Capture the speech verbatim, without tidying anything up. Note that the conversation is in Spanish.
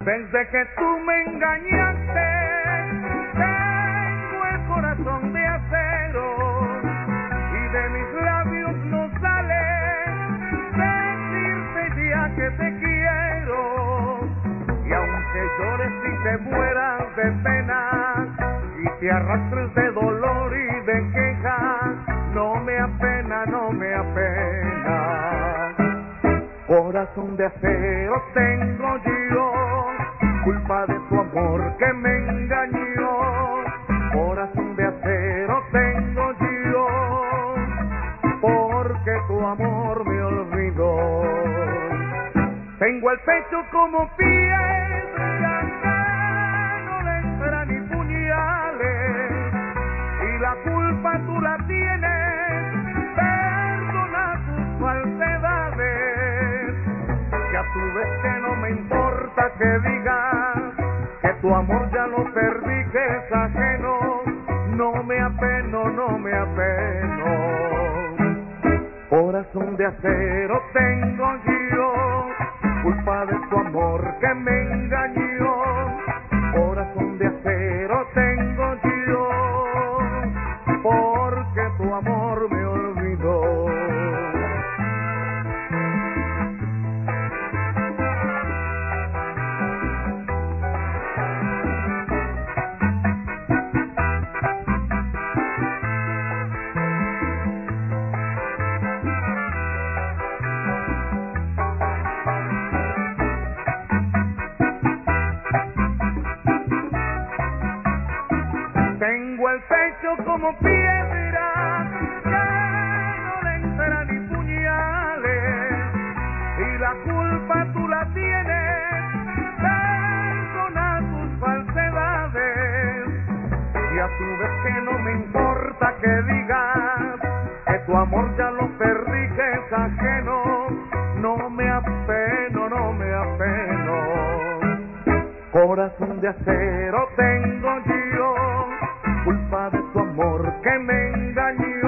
Desde que tú me engañaste, tengo el corazón de acero y de mis labios no sale decirte ya que te quiero. Y aunque llores y te mueras de pena y te arrastres de dolor y de queja, no me apena, no me apena. Corazón de acero tengo yo, culpa de tu amor que me engañó. Corazón de acero tengo yo, porque tu amor me olvidó. Tengo el pecho como piedra que no le entran ni puñales, y la culpa tú la tienes, perdona tus falsedades. Ya tú ves que no me importa que digas que tu amor ya lo perdí, que es ajeno. No me apeno, no me apeno. Corazón de acero tengo yo, culpa de tu amor que me engañó. Corazón de acero tengo yo, porque tu amor me olvidó. Tengo el pecho como piedra que no le entran ni puñales, y la culpa tú la tienes, perdona tus falsedades. Ya tú ves que no me importa que digas que tu amor ya lo perdí, que es ajeno. No me apeno, no me apeno. Corazón de acero tengo yo, culpa de tu amor que me engañó.